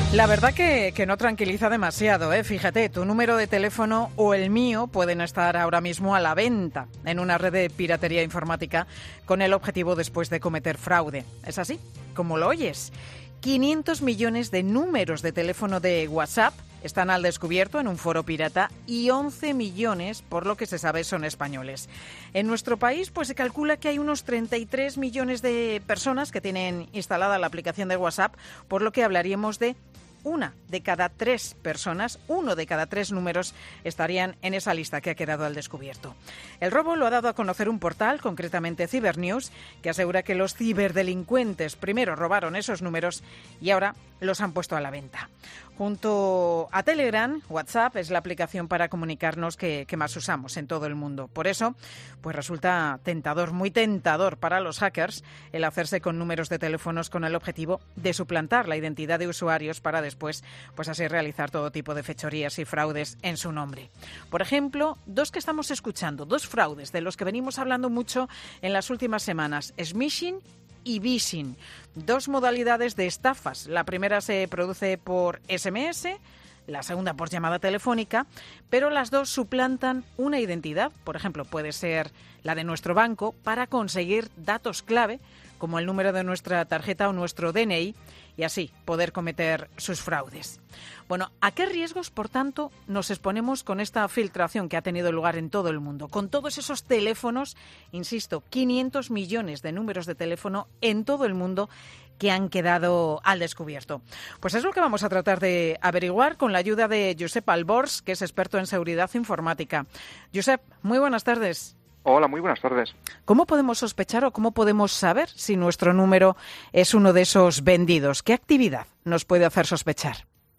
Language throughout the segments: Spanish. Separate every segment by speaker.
Speaker 1: La verdad que no tranquiliza demasiado, ¿eh? Fíjate, tu número de teléfono o el mío pueden estar ahora mismo a la venta en una red de piratería informática con el objetivo después de cometer fraude. ¿Es así? ¿Cómo lo oyes? 500 millones de números de teléfono de WhatsApp están al descubierto en un foro pirata y 11 millones, por lo que se sabe, son españoles. En nuestro país, pues se calcula que hay unos 33 millones de personas que tienen instalada la aplicación de WhatsApp, por lo que hablaríamos de una de cada tres personas, uno de cada tres números estarían en esa lista que ha quedado al descubierto. El robo lo ha dado a conocer un portal, concretamente Cybernews, que asegura que los ciberdelincuentes primero robaron esos números y ahora los han puesto a la venta. Junto a Telegram, WhatsApp es la aplicación para comunicarnos que más usamos en todo el mundo. Por eso, pues resulta tentador, muy tentador para los hackers el hacerse con números de teléfonos con el objetivo de suplantar la identidad de usuarios para después, pues así realizar todo tipo de fechorías y fraudes en su nombre. Por ejemplo, dos que estamos escuchando, dos fraudes de los que venimos hablando mucho en las últimas semanas, smishing y phishing, dos modalidades de estafas. La primera se produce por SMS, la segunda por llamada telefónica, pero las dos suplantan una identidad, por ejemplo, puede ser la de nuestro banco, para conseguir datos clave, como el número de nuestra tarjeta o nuestro DNI, y así poder cometer sus fraudes. Bueno, ¿a qué riesgos, por tanto, nos exponemos con esta filtración que ha tenido lugar en todo el mundo? Con todos esos teléfonos, insisto, 500 millones de números de teléfono en todo el mundo que han quedado al descubierto. Pues es lo que vamos a tratar de averiguar con la ayuda de Josep Albors, que es experto en seguridad informática. Josep, muy buenas tardes.
Speaker 2: Hola, muy buenas tardes.
Speaker 1: ¿Cómo podemos sospechar o cómo podemos saber si nuestro número es uno de esos vendidos? ¿Qué actividad nos puede hacer sospechar?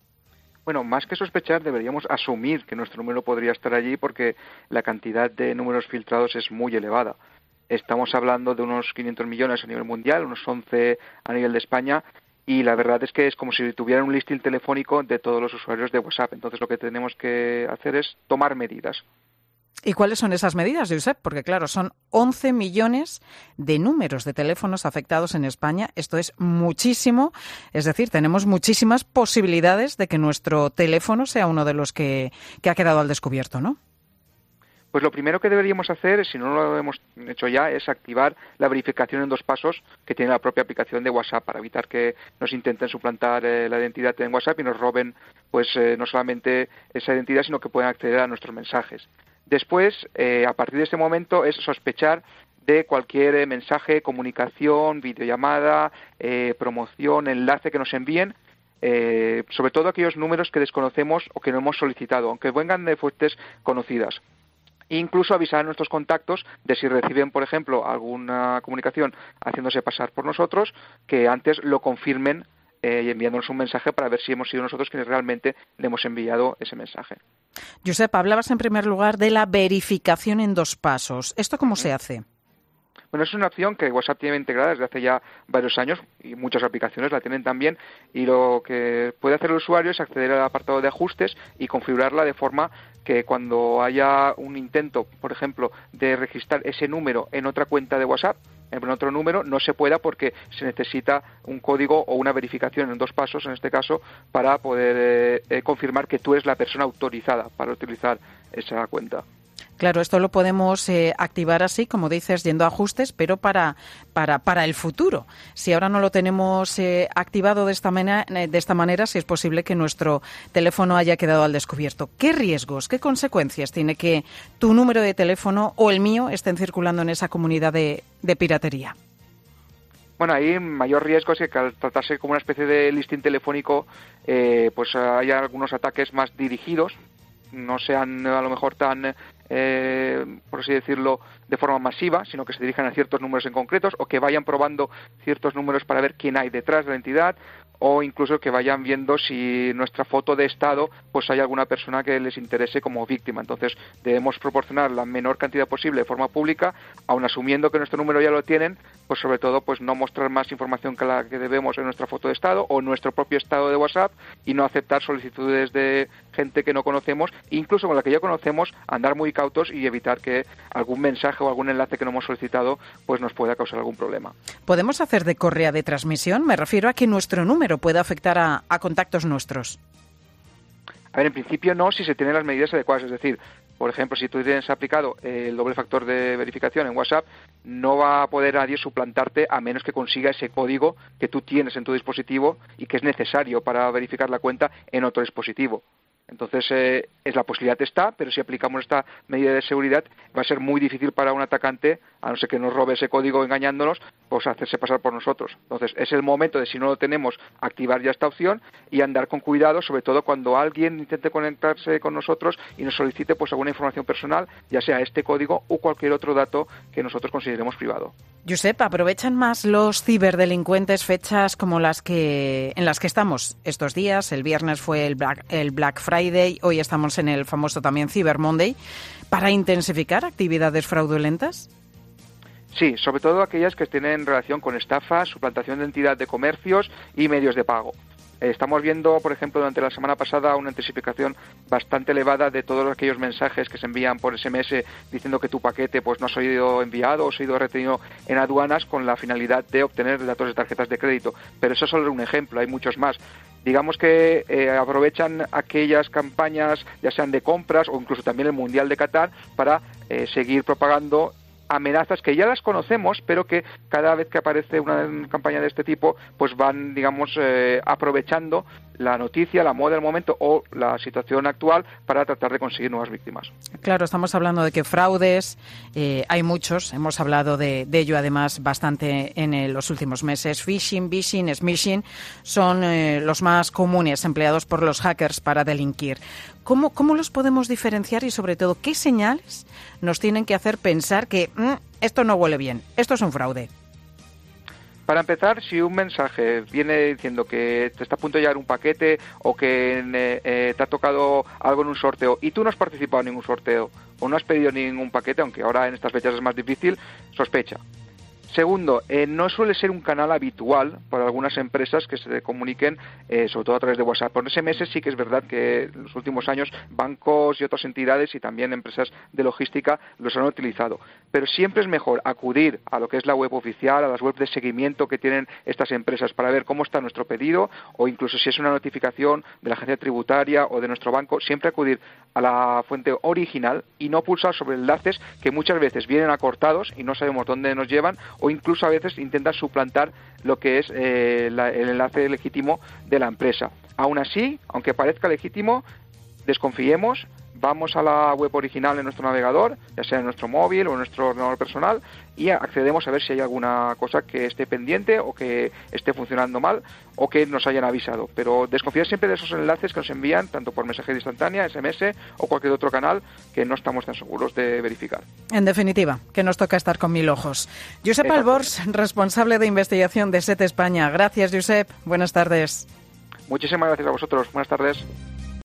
Speaker 2: Bueno, más que sospechar, deberíamos asumir que nuestro número podría estar allí porque la cantidad de números filtrados es muy elevada. Estamos hablando de unos 500 millones a nivel mundial, unos 11 a nivel de España, y la verdad es que es como si tuvieran un listing telefónico de todos los usuarios de WhatsApp. Entonces lo que tenemos que hacer es tomar medidas.
Speaker 1: ¿Y cuáles son esas medidas, Josep? Porque, claro, son 11 millones de números de teléfonos afectados en España. Esto es muchísimo. Es decir, tenemos muchísimas posibilidades de que nuestro teléfono sea uno de los que ha quedado al descubierto, ¿no?
Speaker 2: Pues lo primero que deberíamos hacer, si no lo hemos hecho ya, es activar la verificación en 2 pasos que tiene la propia aplicación de WhatsApp para evitar que nos intenten suplantar la identidad en WhatsApp y nos roben, pues no solamente esa identidad, sino que puedan acceder a nuestros mensajes. Después, a partir de este momento, es sospechar de cualquier mensaje, comunicación, videollamada, promoción, enlace que nos envíen, sobre todo aquellos números que desconocemos o que no hemos solicitado, aunque vengan de fuentes conocidas. Incluso avisar a nuestros contactos de si reciben, por ejemplo, alguna comunicación haciéndose pasar por nosotros, que antes lo confirmen y enviándonos un mensaje para ver si hemos sido nosotros quienes realmente le hemos enviado ese mensaje.
Speaker 1: Josep, hablabas en primer lugar de la verificación en 2 pasos. ¿Esto cómo se hace?
Speaker 2: Bueno, es una opción que WhatsApp tiene integrada desde hace ya varios años y muchas aplicaciones la tienen también, y lo que puede hacer el usuario es acceder al apartado de ajustes y configurarla de forma que cuando haya un intento, por ejemplo, de registrar ese número en otra cuenta de WhatsApp, en otro número, no se pueda porque se necesita un código o una verificación en 2 pasos, en este caso, para poder confirmar que tú eres la persona autorizada para utilizar esa cuenta.
Speaker 1: Claro, esto lo podemos activar así, como dices, yendo a ajustes, pero para el futuro. Si ahora no lo tenemos activado de esta manera, si es posible que nuestro teléfono haya quedado al descubierto. ¿Qué riesgos, qué consecuencias tiene que tu número de teléfono o el mío estén circulando en esa comunidad de piratería?
Speaker 2: Bueno, ahí mayor riesgo es que al tratarse como una especie de listing telefónico, pues haya algunos ataques más dirigidos, no sean a lo mejor tan, por así decirlo, de forma masiva, sino que se dirijan a ciertos números en concretos o que vayan probando ciertos números para ver quién hay detrás de la entidad, o incluso que vayan viendo si nuestra foto de estado pues hay alguna persona que les interese como víctima. Entonces debemos proporcionar la menor cantidad posible de forma pública, aun asumiendo que nuestro número ya lo tienen, pues sobre todo pues no mostrar más información que la que debemos en nuestra foto de estado o en nuestro propio estado de WhatsApp, y no aceptar solicitudes de gente que no conocemos, incluso con la que ya conocemos, andar muy cautos y evitar que algún mensaje o algún enlace que no hemos solicitado pues nos pueda causar algún problema.
Speaker 1: ¿Podemos hacer de correa de transmisión? Me refiero a que nuestro número pueda afectar a contactos nuestros.
Speaker 2: A ver, en principio no, si se tienen las medidas adecuadas, es decir, por ejemplo, si tú tienes aplicado el doble factor de verificación en WhatsApp, no va a poder nadie suplantarte a menos que consiga ese código que tú tienes en tu dispositivo y que es necesario para verificar la cuenta en otro dispositivo. Entonces, la posibilidad está, pero si aplicamos esta medida de seguridad, va a ser muy difícil para un atacante, a no ser que nos robe ese código engañándonos, pues hacerse pasar por nosotros. Entonces, es el momento de, si no lo tenemos, activar ya esta opción y andar con cuidado, sobre todo cuando alguien intente conectarse con nosotros y nos solicite pues alguna información personal, ya sea este código o cualquier otro dato que nosotros consideremos privado.
Speaker 1: Josep, ¿aprovechan más los ciberdelincuentes fechas como en las que estamos estos días? El viernes fue el Black Friday, hoy estamos en el famoso también Cyber Monday, para intensificar actividades fraudulentas.
Speaker 2: Sí, sobre todo aquellas que tienen relación con estafas, suplantación de identidad de comercios y medios de pago. Estamos viendo, por ejemplo, durante la semana pasada una intensificación bastante elevada de todos aquellos mensajes que se envían por SMS diciendo que tu paquete pues no ha sido enviado o ha sido retenido en aduanas con la finalidad de obtener datos de tarjetas de crédito. Pero eso es solo un ejemplo, hay muchos más. Digamos que aprovechan aquellas campañas, ya sean de compras o incluso también el Mundial de Qatar, para seguir propagando amenazas que ya las conocemos, pero que cada vez que aparece una campaña de este tipo, pues van, digamos, aprovechando la noticia, la moda del momento o la situación actual para tratar de conseguir nuevas víctimas.
Speaker 1: Claro, estamos hablando de que fraudes hay muchos, hemos hablado de ello además bastante en los últimos meses. Phishing, vishing, smishing son los más comunes empleados por los hackers para delinquir. ¿Cómo los podemos diferenciar y, sobre todo, qué señales nos tienen que hacer pensar que esto no huele bien, esto es un fraude?
Speaker 2: Para empezar, si un mensaje viene diciendo que te está a punto de llegar un paquete o que te ha tocado algo en un sorteo y tú no has participado en ningún sorteo o no has pedido ningún paquete, aunque ahora en estas fechas es más difícil, sospecha. Segundo, no suele ser un canal habitual para algunas empresas que se comuniquen, sobre todo a través de WhatsApp. Por SMS sí que es verdad que en los últimos años bancos y otras entidades y también empresas de logística los han utilizado. Pero siempre es mejor acudir a lo que es la web oficial, a las webs de seguimiento que tienen estas empresas para ver cómo está nuestro pedido, o incluso si es una notificación de la agencia tributaria o de nuestro banco, siempre acudir a la fuente original y no pulsar sobre enlaces que muchas veces vienen acortados y no sabemos dónde nos llevan, o incluso a veces intentan suplantar lo que es el enlace legítimo de la empresa. Aún así, aunque parezca legítimo, desconfiemos, vamos a la web original en nuestro navegador, ya sea en nuestro móvil o en nuestro ordenador personal, y accedemos a ver si hay alguna cosa que esté pendiente o que esté funcionando mal o que nos hayan avisado. Pero desconfiar siempre de esos enlaces que nos envían, tanto por mensaje instantánea, SMS o cualquier otro canal que no estamos tan seguros de verificar.
Speaker 1: En definitiva, que nos toca estar con 1000 ojos. Josep Albors, responsable de investigación de SET España. Gracias, Josep. Buenas tardes.
Speaker 2: Muchísimas gracias a vosotros. Buenas tardes.